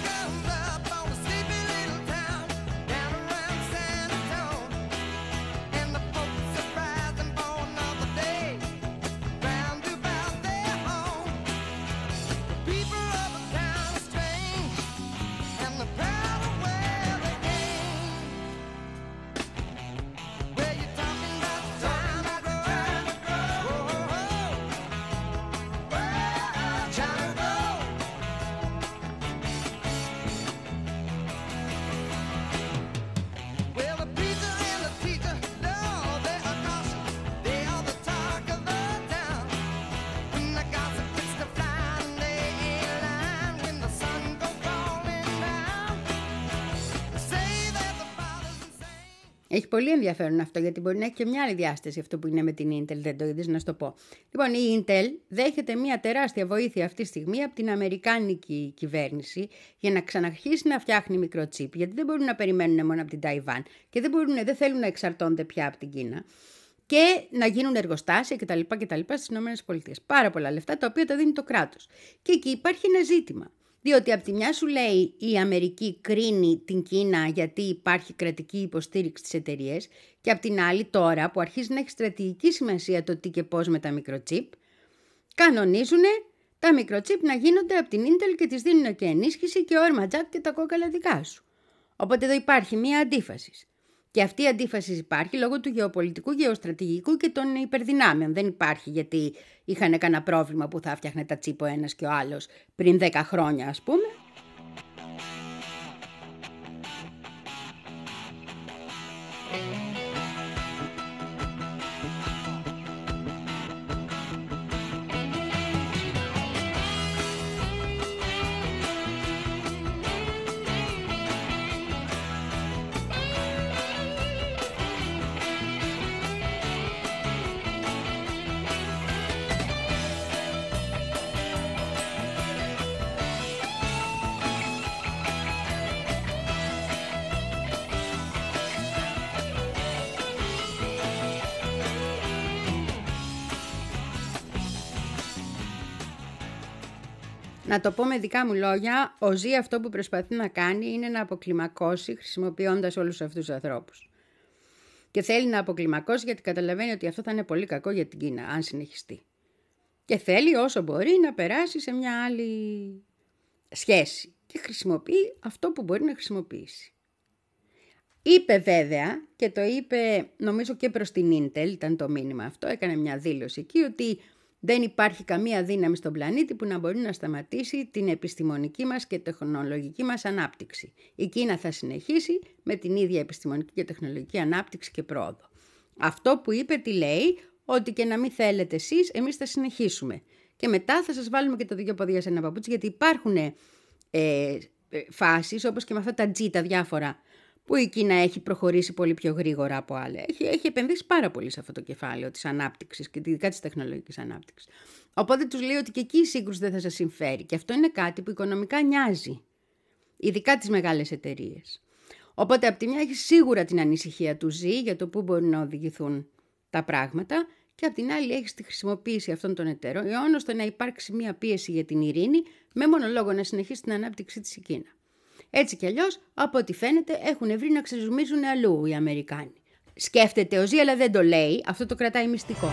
Έχει πολύ ενδιαφέρον αυτό, γιατί μπορεί να έχει και μια άλλη διάσταση αυτό που είναι με την Intel, δεν το είδες, να σου το πω. Λοιπόν, η Intel δέχεται μια τεράστια βοήθεια αυτή τη στιγμή από την Αμερικάνικη κυβέρνηση για να ξαναρχίσει να φτιάχνει μικροτσίπ, γιατί δεν μπορούν να περιμένουν μόνο από την Ταϊβάν και δεν, μπορούν, δεν θέλουν να εξαρτώνται πια από την Κίνα και να γίνουν εργοστάσια κτλ. κτλ. Στις ΗΠΑ. Πάρα πολλά λεφτά τα οποία τα δίνει το κράτος. Και εκεί υπάρχει ένα ζήτημα. Διότι από τη μια σου λέει η Αμερική κρίνει την Κίνα γιατί υπάρχει κρατική υποστήριξη στις εταιρείες και από την άλλη τώρα που αρχίζει να έχει στρατηγική σημασία το τι και πώς με τα μικροτσίπ, κανονίζουν τα μικροτσίπ να γίνονται από την Intel και τις δίνουν και ενίσχυση και όρμα τζακ και τα κόκαλα δικά σου. Οπότε εδώ υπάρχει μία αντίφαση. Και αυτή η αντίφαση υπάρχει λόγω του γεωπολιτικού, γεωστρατηγικού και των υπερδυνάμεων. Δεν υπάρχει γιατί είχαν κανένα πρόβλημα που θα φτιάχνε τα τσίπ ο ένας και ο άλλος πριν δέκα χρόνια, ας πούμε. Να το πω με δικά μου λόγια, ο Ζή αυτό που προσπαθεί να κάνει είναι να αποκλιμακώσει χρησιμοποιώντας όλους αυτούς τους ανθρώπους. Και θέλει να αποκλιμακώσει γιατί καταλαβαίνει ότι αυτό θα είναι πολύ κακό για την Κίνα, αν συνεχιστεί. Και θέλει όσο μπορεί να περάσει σε μια άλλη σχέση. Και χρησιμοποιεί αυτό που μπορεί να χρησιμοποιήσει. Είπε βέβαια, και το είπε νομίζω και προς την Intel, ήταν το μήνυμα αυτό, έκανε μια δήλωση εκεί ότι δεν υπάρχει καμία δύναμη στον πλανήτη που να μπορεί να σταματήσει την επιστημονική μας και τεχνολογική μας ανάπτυξη. Η Κίνα θα συνεχίσει με την ίδια επιστημονική και τεχνολογική ανάπτυξη και πρόοδο. Αυτό που είπε τι λέει, ότι και να μην θέλετε εσείς, εμείς θα συνεχίσουμε. Και μετά θα σας βάλουμε και τα δύο ποδιά σε ένα παπούτσι, γιατί υπάρχουν ε, ε, φάσεις, όπως και με αυτά τα G, τα διάφορα, που η Κίνα έχει προχωρήσει πολύ πιο γρήγορα από άλλα. Έχει, έχει επενδύσει πάρα πολύ σε αυτό το κεφάλαιο της ανάπτυξης και ειδικά της τεχνολογικής ανάπτυξης. Οπότε τους λέει ότι και εκεί η σύγκρουση δεν θα σας συμφέρει. Και αυτό είναι κάτι που οικονομικά νοιάζει. Ειδικά τις μεγάλες εταιρείες. Οπότε από τη μια έχει σίγουρα την ανησυχία του Ζή για το πού μπορούν να οδηγηθούν τα πράγματα. Και από την άλλη έχει τη χρησιμοποίηση αυτών των εταιρών ώστε να υπάρξει μια πίεση για την ειρήνη με μόνο λόγο να συνεχίσει την ανάπτυξή της η Κίνα. Έτσι κι αλλιώς, από ό,τι φαίνεται, έχουν βρει να ξεζουμίζουν αλλού οι Αμερικάνοι. Σκέφτεται ο Ζή, αλλά δεν το λέει. Αυτό το κρατάει μυστικό.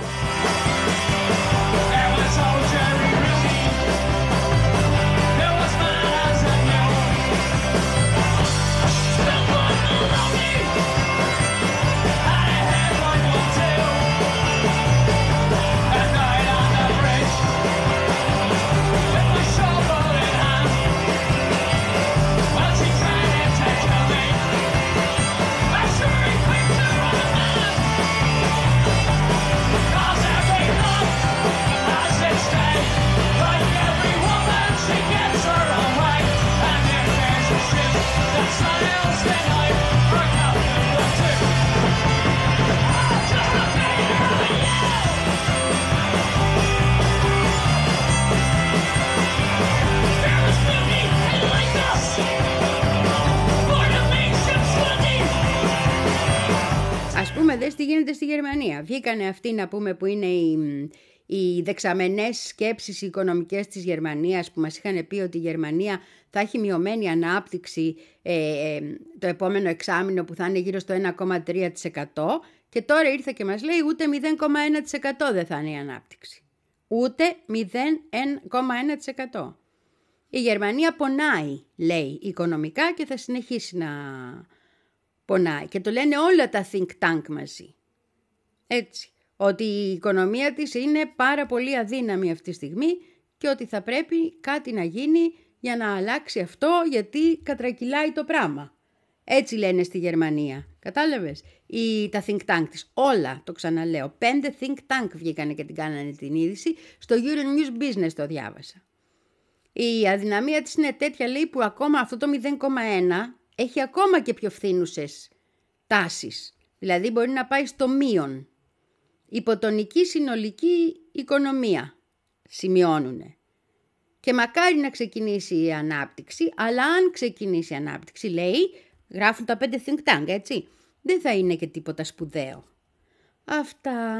Cause δες τι γίνεται στη Γερμανία. Βγήκανε αυτοί να πούμε που είναι οι, οι δεξαμενές σκέψεις οι οικονομικές της Γερμανίας που μας είχαν πει ότι η Γερμανία θα έχει μειωμένη ανάπτυξη ε, ε, το επόμενο εξάμηνο που θα είναι γύρω στο ένα κόμμα τρία τοις εκατό και τώρα ήρθε και μας λέει ούτε μηδέν κόμμα ένα τοις εκατό δεν θα είναι η ανάπτυξη. Ούτε μηδέν κόμμα ένα τοις εκατό. Η Γερμανία πονάει, λέει, οικονομικά και θα συνεχίσει να πονάει. Και το λένε όλα τα think tank μαζί. Έτσι, ότι η οικονομία της είναι πάρα πολύ αδύναμη αυτή τη στιγμή και ότι θα πρέπει κάτι να γίνει για να αλλάξει αυτό γιατί κατρακυλάει το πράγμα. Έτσι λένε στη Γερμανία. Κατάλαβες, η, τα think tank της, όλα, το ξαναλέω, πέντε think tank βγήκανε και την κάνανε την είδηση, στο Euronews Business το διάβασα. Η αδυναμία της είναι τέτοια, λέει, που ακόμα αυτό το μηδέν κόμμα ένα έχει ακόμα και πιο φθήνουσες τάσεις. Δηλαδή μπορεί να πάει στο μείον. Υποτονική συνολική οικονομία σημειώνουνε. Και μακάρι να ξεκινήσει η ανάπτυξη, αλλά αν ξεκινήσει η ανάπτυξη, λέει, γράφουν τα πέντε think tank, έτσι, δεν θα είναι και τίποτα σπουδαίο. Αυτά.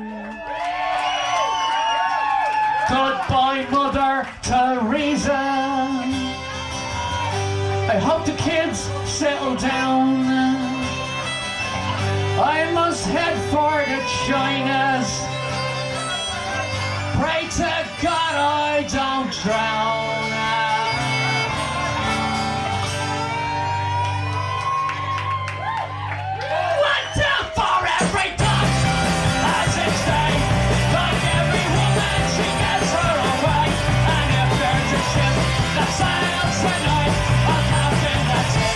Goodbye, Mother Teresa. I hope the kids settle down. I must head for the Chinas. Pray to God I don't drown. One, two, for every dog as its day. Like every woman, she gets her own way. And if there's a ship that sails tonight, I'll captain that ship.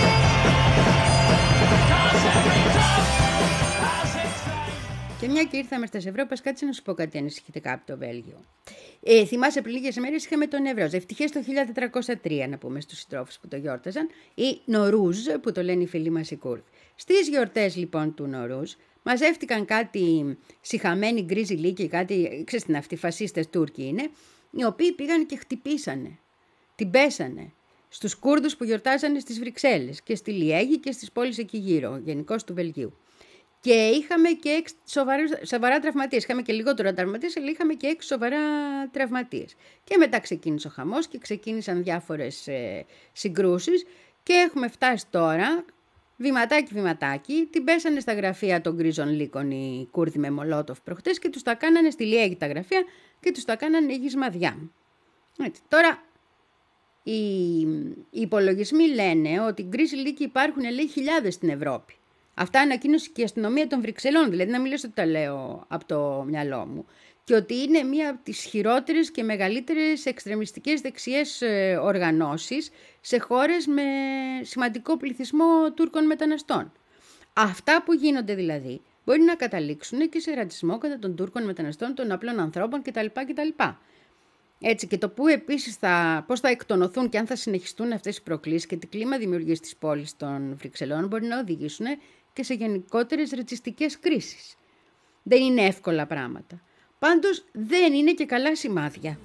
Cause every dog has its day. Και μια και ήρθαμε στις Ευρώπες, κάτσε να σου πω κάτι ανησυχητικά από το Βέλγιο. Ε, θυμάσαι πριν λίγες ημέρες είχαμε τον Νευρός. Ευτυχές το χίλια τετρακόσια τρία, να πούμε στους συντρόφους που το γιόρταζαν, ή Νορούζ που το λένε οι φίλοι μας οι Κούρδοι. Στις γιορτές λοιπόν του Νορούζ μαζεύτηκαν κάτι σιχαμένοι γκρίζοι λύκοι, κάτι, ξέρεις την αυτοί, φασίστες Τούρκοι είναι, οι οποίοι πήγαν και χτυπήσανε, την πέσανε στους Κούρδους που γιορτάζανε στις Βρυξέλλες και στη Λιέγη και στις πόλεις εκεί γύρω, γενικώς του Βελγίου. Και είχαμε και έξι σοβαρά τραυματίες. Είχαμε και λιγότερο τραυματίες, αλλά είχαμε και έξι σοβαρά τραυματίες. Και μετά ξεκίνησε ο χαμός και ξεκίνησαν διάφορες ε, συγκρούσεις. Και έχουμε φτάσει τώρα, βηματάκι βηματάκι, την πέσανε στα γραφεία των γκρίζων λύκων οι Κούρδοι με Μολότοφ προχτές και τους τα κάνανε στη Λιέγη τα γραφεία και τους τα κάνανε γυσμαδιά. Έτσι. Τώρα, οι, οι υπολογισμοί λένε ότι οι γκρίζοι λύκοι υπάρχουν, λέει, χιλιάδες στην Ευρώπη. Αυτά ανακοίνωσε και η αστυνομία των Βρυξελών, δηλαδή να μην λες ότι τα λέω από το μυαλό μου. Και ότι είναι μία από τις χειρότερες και μεγαλύτερες εξτρεμιστικές δεξιές οργανώσεις σε χώρες με σημαντικό πληθυσμό Τούρκων μεταναστών. Αυτά που γίνονται δηλαδή μπορεί να καταλήξουν και σε ρατσισμό κατά των Τούρκων μεταναστών, των απλών ανθρώπων κτλ. κτλ. Έτσι, και το που επίσης θα, πώς θα εκτονωθούν και αν θα συνεχιστούν αυτές οι προκλήσεις και τι κλίμα δημιουργίας της πόλης των Βρυξελών μπορεί να οδηγήσουν και σε γενικότερες ρατσιστικές κρίσεις. Δεν είναι εύκολα πράγματα. Πάντως δεν είναι και καλά σημάδια.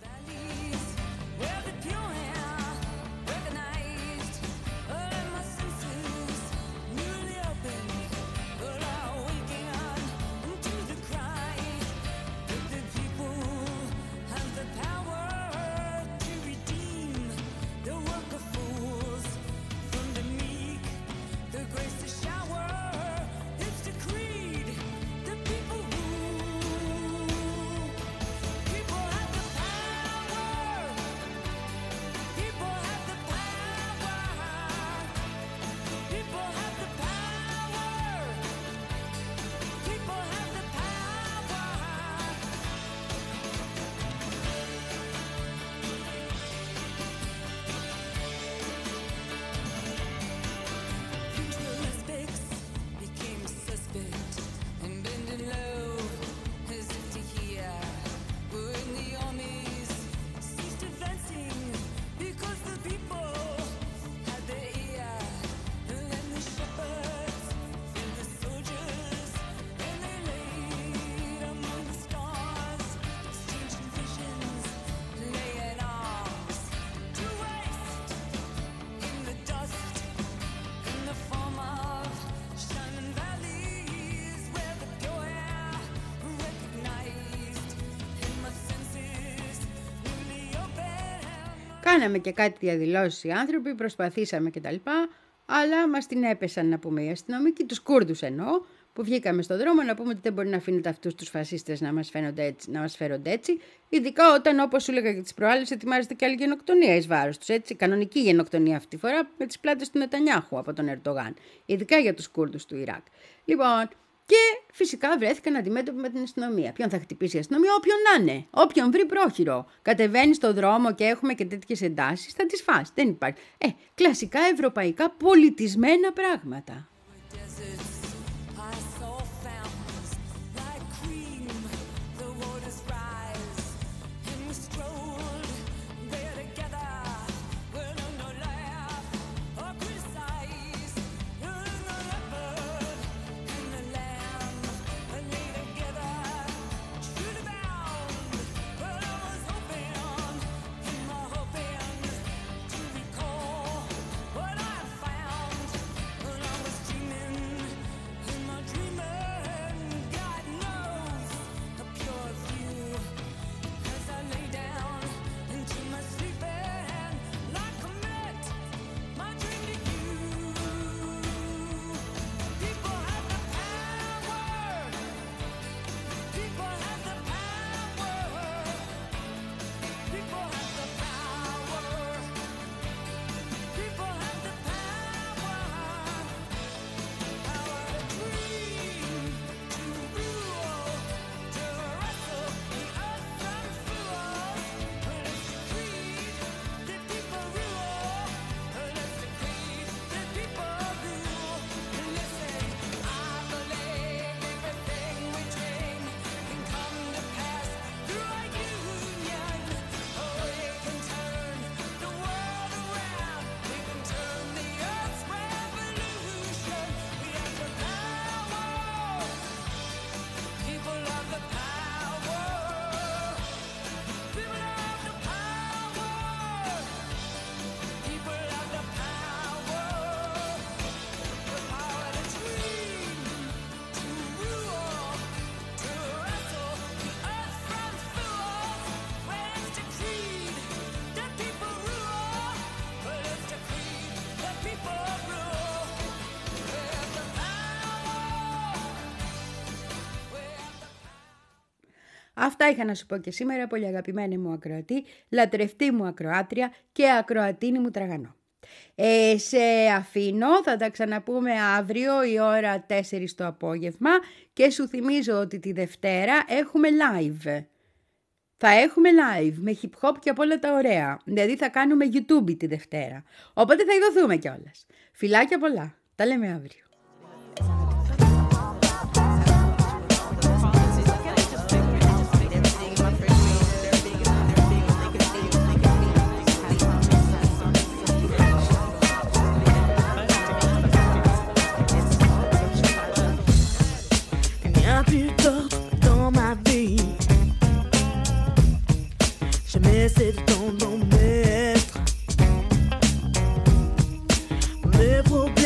Κάναμε και κάτι διαδηλώσεις οι άνθρωποι, προσπαθήσαμε κτλ. Αλλά μας την έπεσαν, να πούμε, οι αστυνομικοί, τους Κούρδους εννοώ, που βγήκαμε στον δρόμο να πούμε ότι δεν μπορεί να αφήνετε αυτούς τους φασίστες να μας φαίνονται έτσι, να μας φέρονται έτσι, ειδικά όταν, όπως σου έλεγα και τις προάλλες, ετοιμάζεται και άλλη γενοκτονία εις βάρος τους, έτσι, κανονική γενοκτονία αυτή τη φορά με τις πλάτες του Νετανιάχου από τον Ερντογάν, ειδικά για τους Κούρδους του Ιράκ. Λοιπόν, και φυσικά βρέθηκαν αντιμέτωποι με την αστυνομία. Ποιον θα χτυπήσει η αστυνομία? Όποιον να είναι. Όποιον βρει πρόχειρο. Κατεβαίνει στον δρόμο και έχουμε και τέτοιες εντάσεις, θα τις φας. Δεν υπάρχει. Ε, κλασικά ευρωπαϊκά πολιτισμένα πράγματα. Αυτά είχα να σου πω και σήμερα, πολύ αγαπημένη μου ακροατή, λατρευτή μου ακροάτρια και ακροατίνη μου τραγανό. Ε, σε αφήνω, θα τα ξαναπούμε αύριο η ώρα τέσσερις το απόγευμα και σου θυμίζω ότι τη Δευτέρα έχουμε live. Θα έχουμε live με hip hop και από όλα τα ωραία. Δηλαδή θα κάνουμε YouTube τη Δευτέρα. Οπότε θα ειδωθούμε κιόλας. Φιλάκια πολλά. Τα λέμε αύριο. C'est de ton maître. Mes problèmes